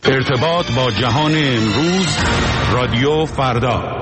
ارتباط با جهان امروز، رادیو فردا.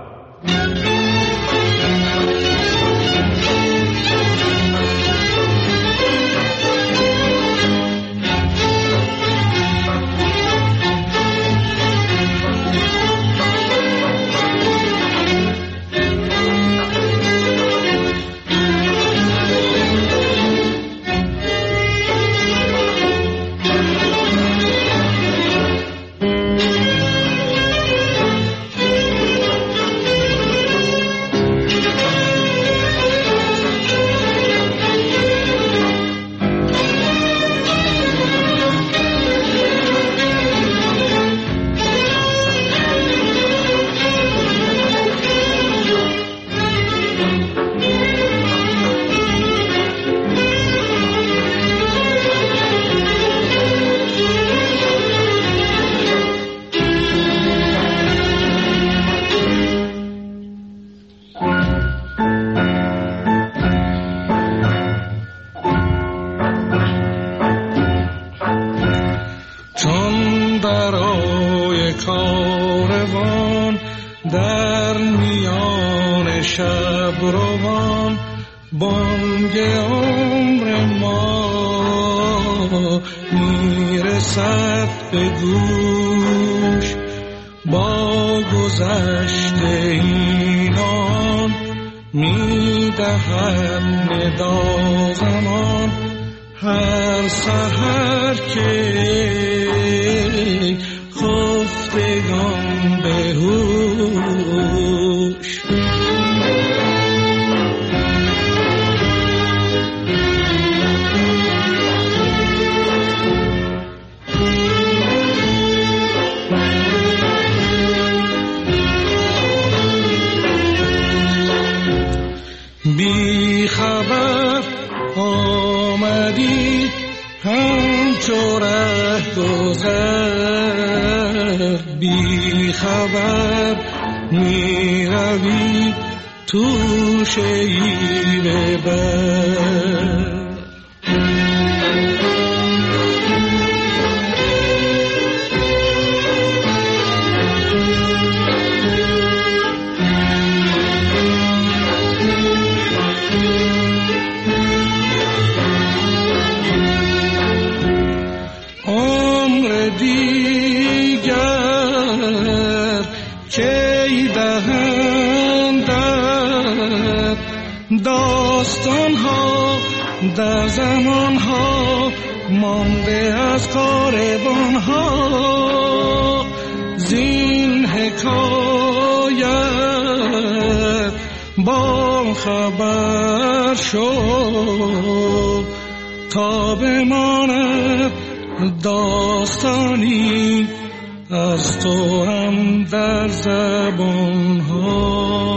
بی خبر آمدی همچو ره گذر، بی خبر می روی تو شیوه بر. داستان‌ها در زمان‌ها مانده از کاروان‌ها، زین حکایت با خبر شو تا بماند داستانی از تو هم در زبان‌ها.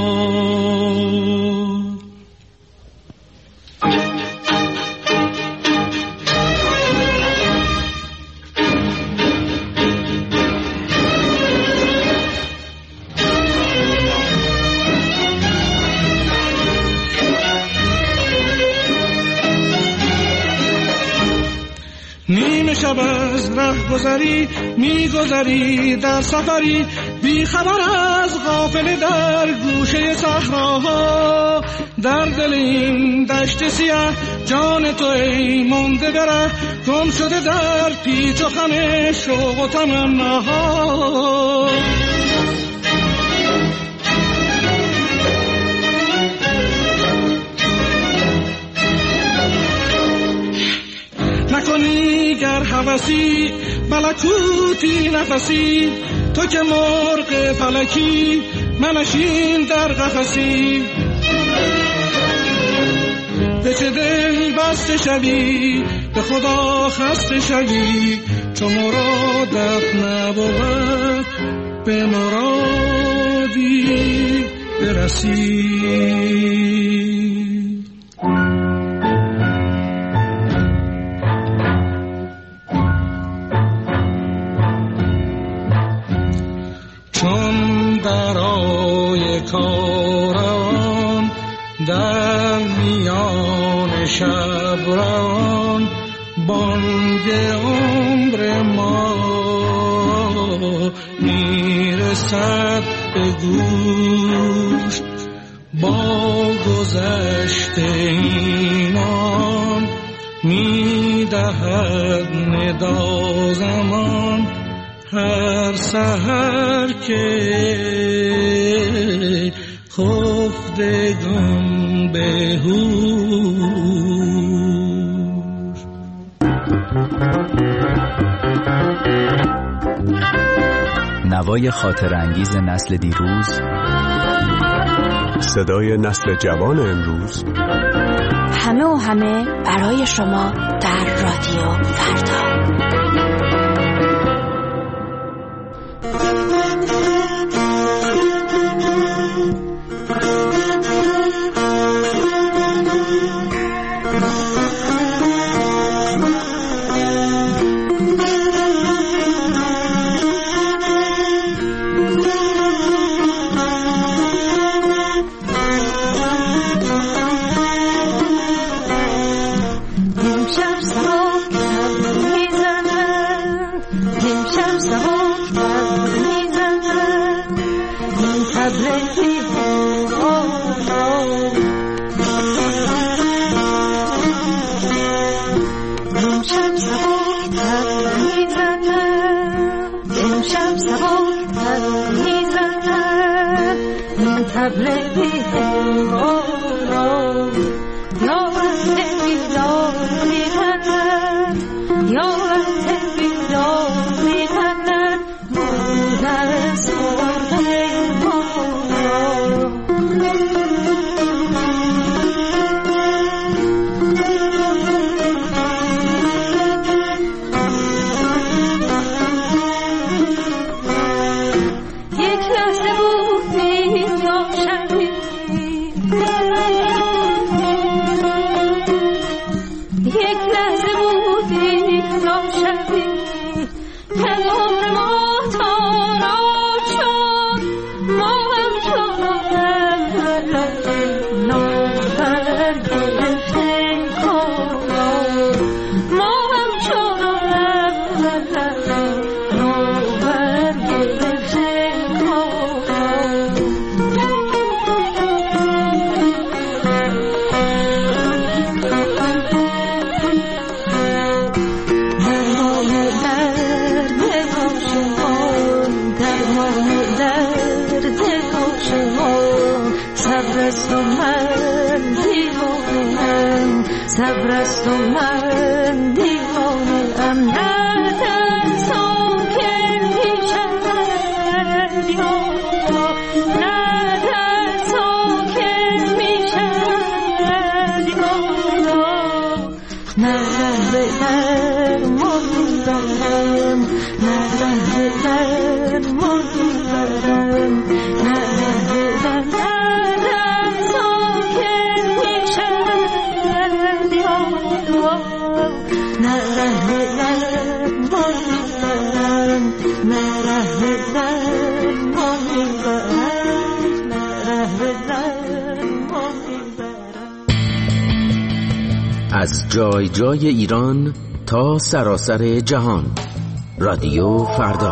نیمه شب از ره گذری میگذری در سفری، بی خبر از قافله در گوشه صحراها، در دل این دشت سیاه جان تو ای مانده بره، گم شده در پیچ و خم شوق و تمناها. نکنی گر هوسی ملکوتی نفسی، تو که مرغ فلکی منشین در قفسی. به چه دل بسته شوی به خدا خسته شوی، چو مرادت نبود به مرادی برسی. کاروان در میان شب روان، بانگ عمر ما رسد به گوش، با گذشت ایمان می‌دهد ندا زمان. هر سحر که خفتگان به هوش. نوای خاطر انگیز نسل دیروز، صدای نسل جوان امروز، همه و همه برای شما در رادیو فردا. از جای جای ایران تا سراسر جهان، رادیو فردا.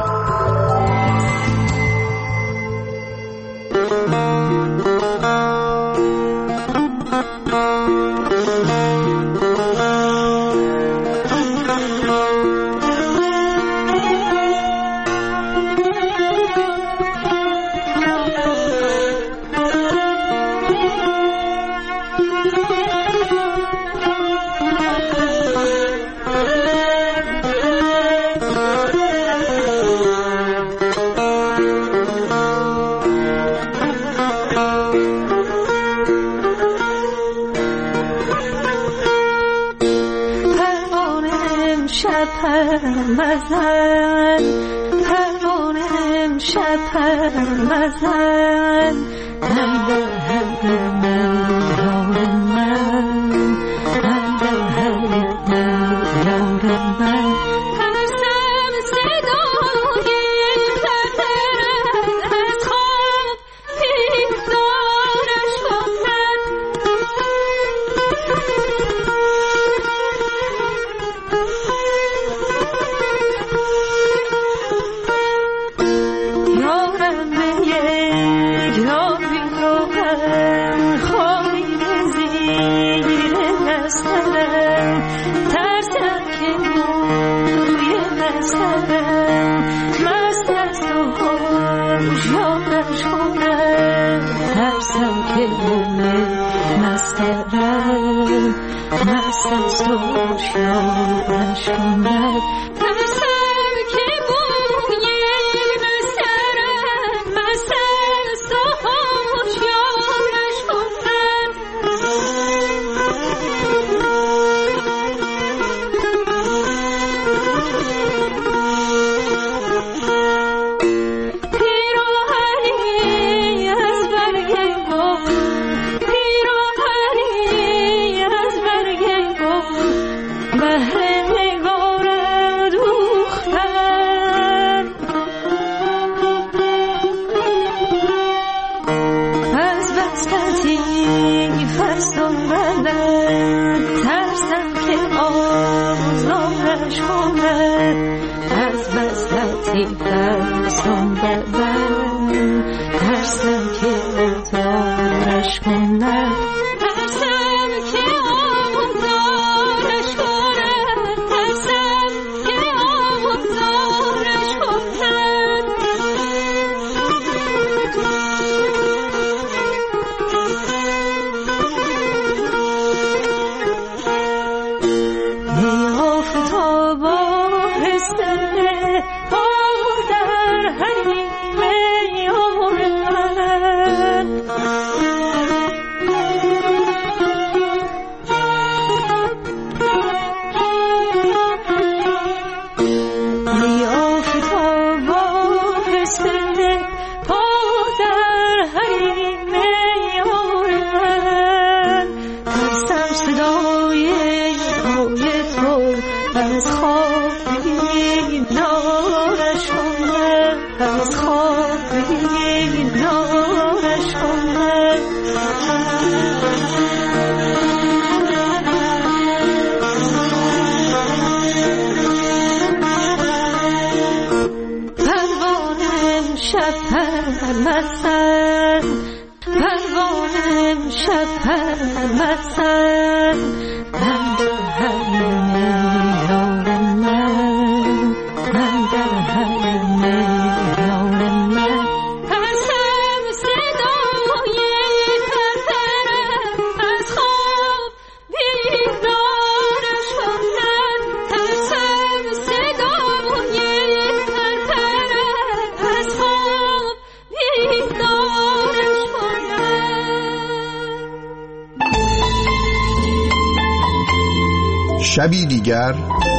شبی دیگر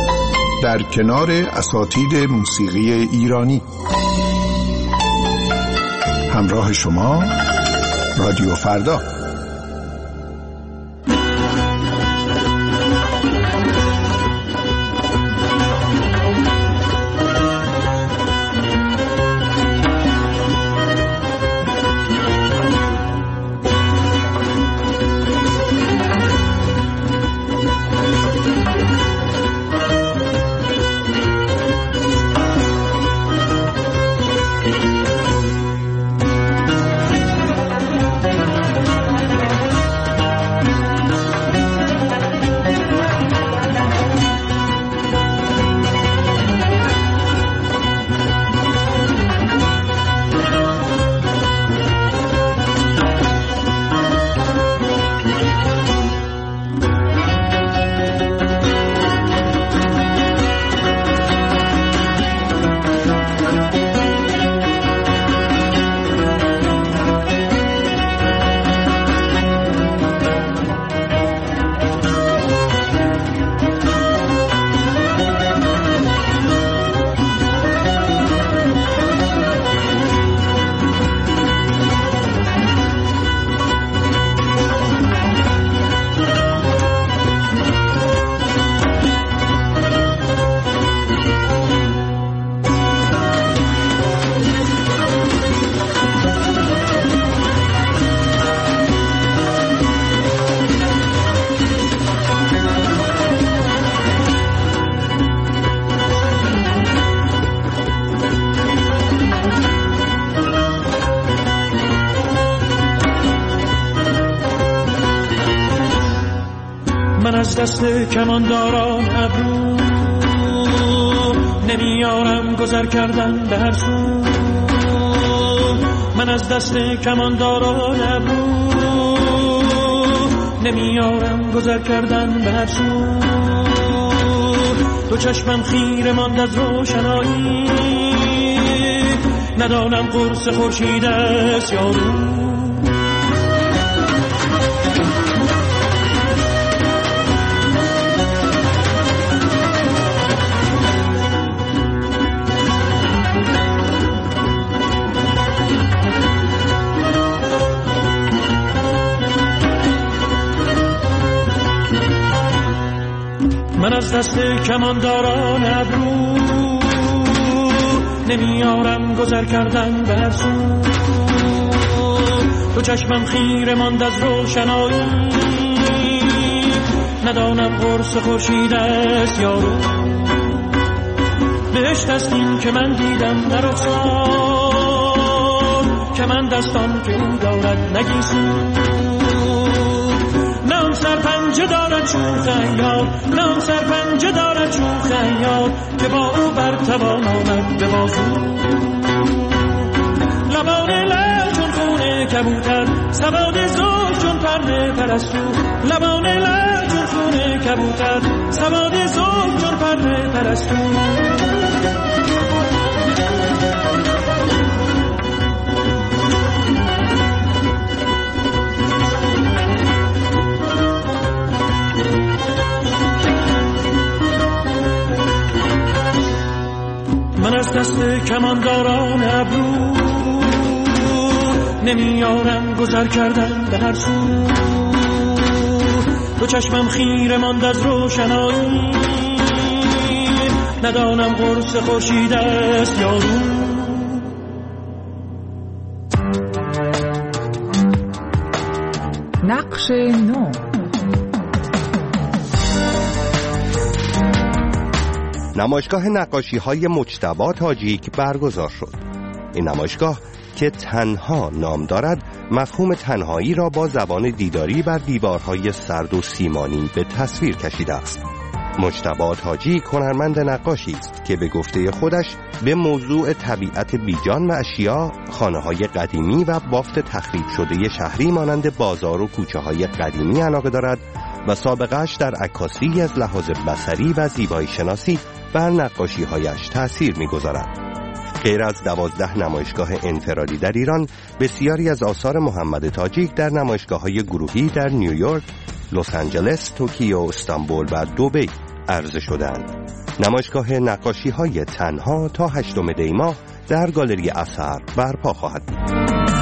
در کنار اساتید موسیقی ایرانی. همراه شما رادیو فردا. دست کمانداران ابرو نمیارم گذر کردن به هر سو. من از دست کمانداران ابرو نمیارم گذر کردن به هر سو. دو چشمم خیره ماند از روشنایی، ندانم قرص خورشید است یا رو. من از دست کمانداران ابرو نمیارم گذر کردن به هر سو. دو چشمم خیره ماند از روشنایی، ندانم قرص خورشید است یا رو. بهشت است این که من دیدم در رخسار، که من دستان که او دارد نگیسون. نام سرپنجه دارد چون خیال، نام سرپنجه دارد چون خیال، که با او بر توان آمد به بازو. لبان لعل چون خون کبوتر، سواد زلف چون پر پرستو. لبان لعل چون خون کبوتر، سواد زلف چون پر پرستو. من از دست کمانداران ابرو نمیارم گذر کردن به هر سو. دو چشمم خیره ماند از روشنایی، ندانم قرص خورشید است یا رو. نقش نو. نمایشگاه نقاشی‌های مجتبی تاجیک برگزار شد. این نمایشگاه که تنها نام دارد، مفهوم تنهایی را با زبان دیداری بر دیوارهای سرد و سیمانی به تصویر کشیده است. مجتبی تاجیک هنرمند نقاشی است که به گفته خودش به موضوع طبیعت بیجان و اشیا، خانه‌های قدیمی و بافت تخریب شده شهری مانند بازار و کوچه‌های قدیمی علاقه دارد و سابقه‌اش در عکاسی از لحاظ بصری و زیبایی شناسی بر نقاشی‌هایش تأثیر می‌گذارد. غیر از 12 نمایشگاه انفرادی در ایران، بسیاری از آثار محمد تاجیک در نمایشگاه‌های گروهی در نیویورک، لس آنجلس، توکیو، استانبول و دبی عرضه شدند. نمایشگاه نقاشی‌های تنها تا 8 دی ماه در گالری اثر برپا خواهد بود.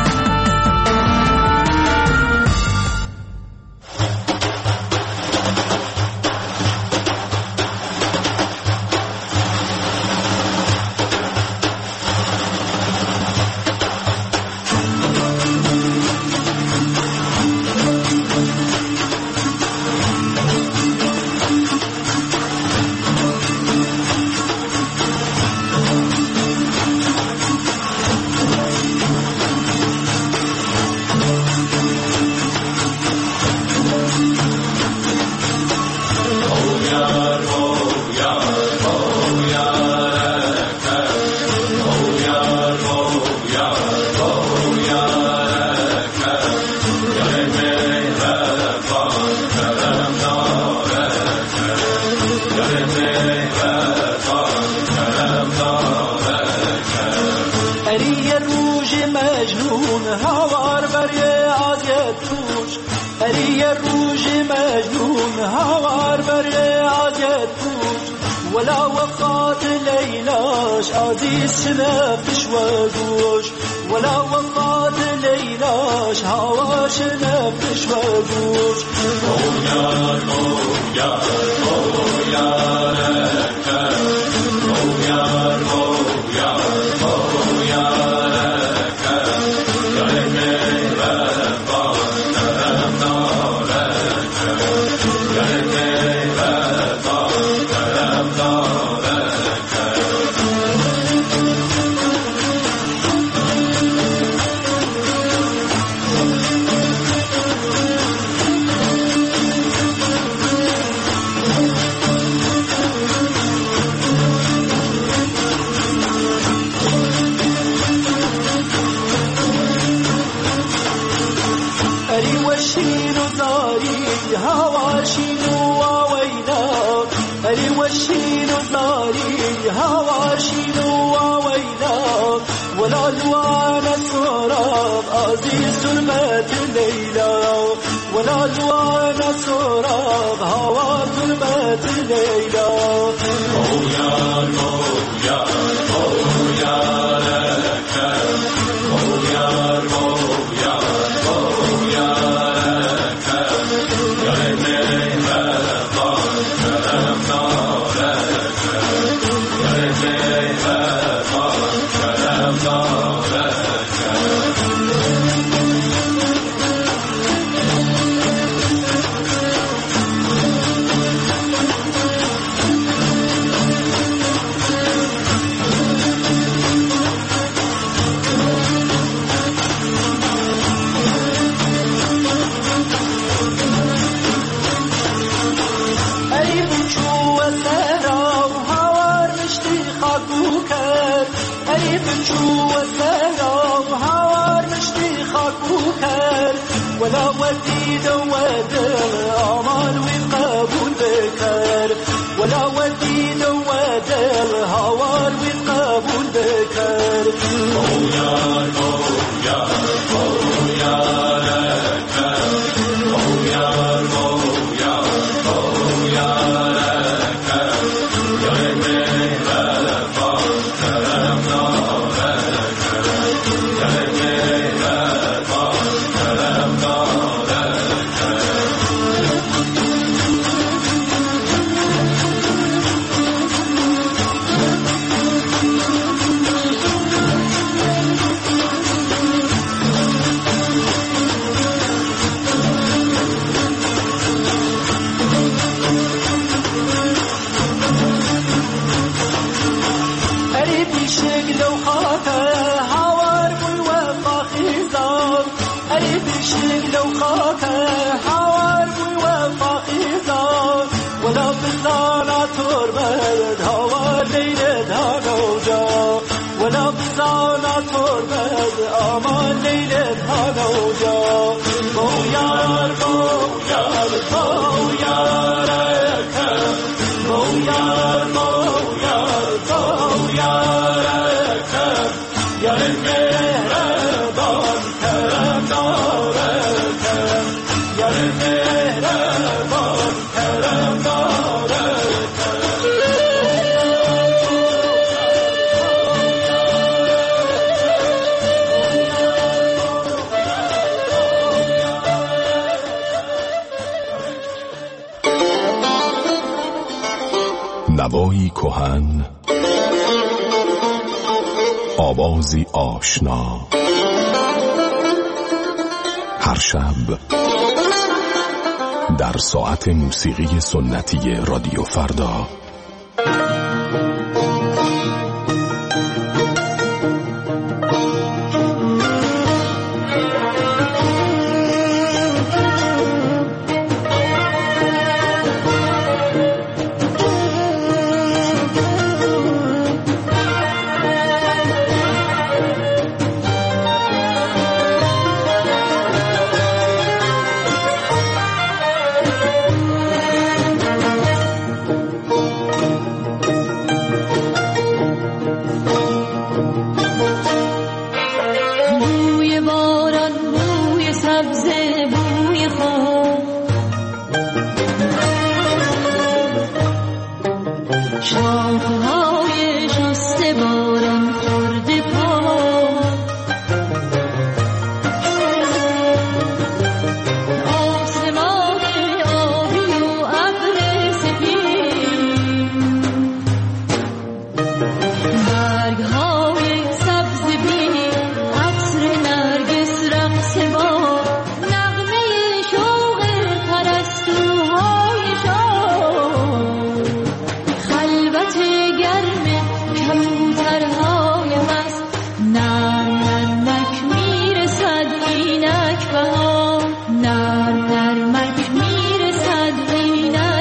ولا وقات ليلاش عزيز سنفش وجوش ولا وقات ليلاش هواش نفش وجوش يا يا وشين وزاري هواشين وويلا ولا الوان السراب عزيز تربة الليلة ولا الوان السراب هوا تربة الليلة مويا مويا مويا لك مويا مويا مويا لك يا ليلى ولا وديد ودل أعمال والقبول بكر ولا وديد ودل هوال والقبول بكر مويا مويا مويا لك مويا مويا مويا لك يا مهلا فكرمنا ولا بزانا تربد آمان لیلت هانو جا مویار مویار مویار اکم مویار مویار مویار اکم یار مهربان کرم دار اکم یار مهربان کرم دار اکم نوایی کهن، آوازی آشنا، هر شب در ساعت موسیقی سنتی رادیو فردا.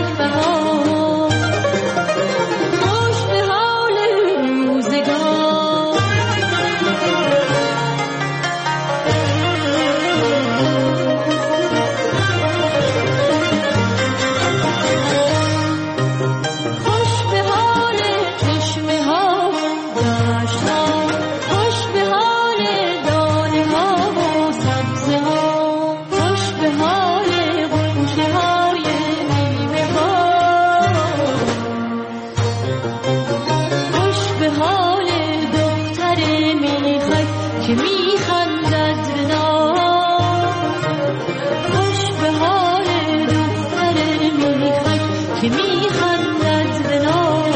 خوش به حال روزگار که میخندد به نام، خوش به حال دختر میخک که میخندد به نام.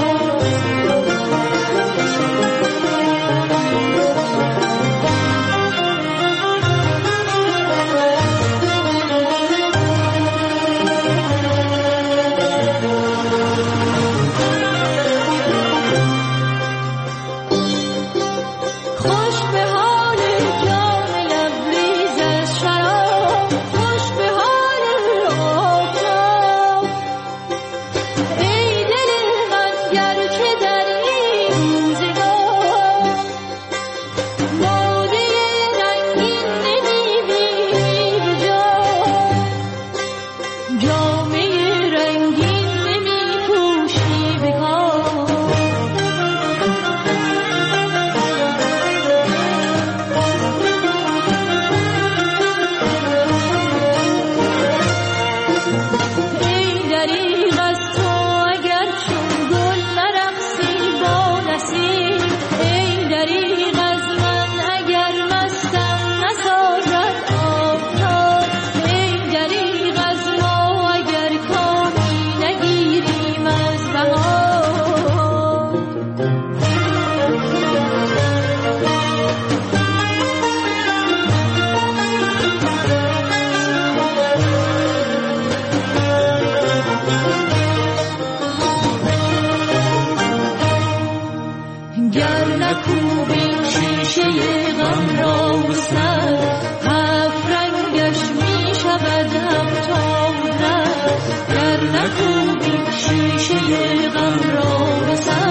گر نکوبیم شیشه غم را به سر، هفت رنگش می شود همتا و در. گر نکوبیم شیشه غم را به سر،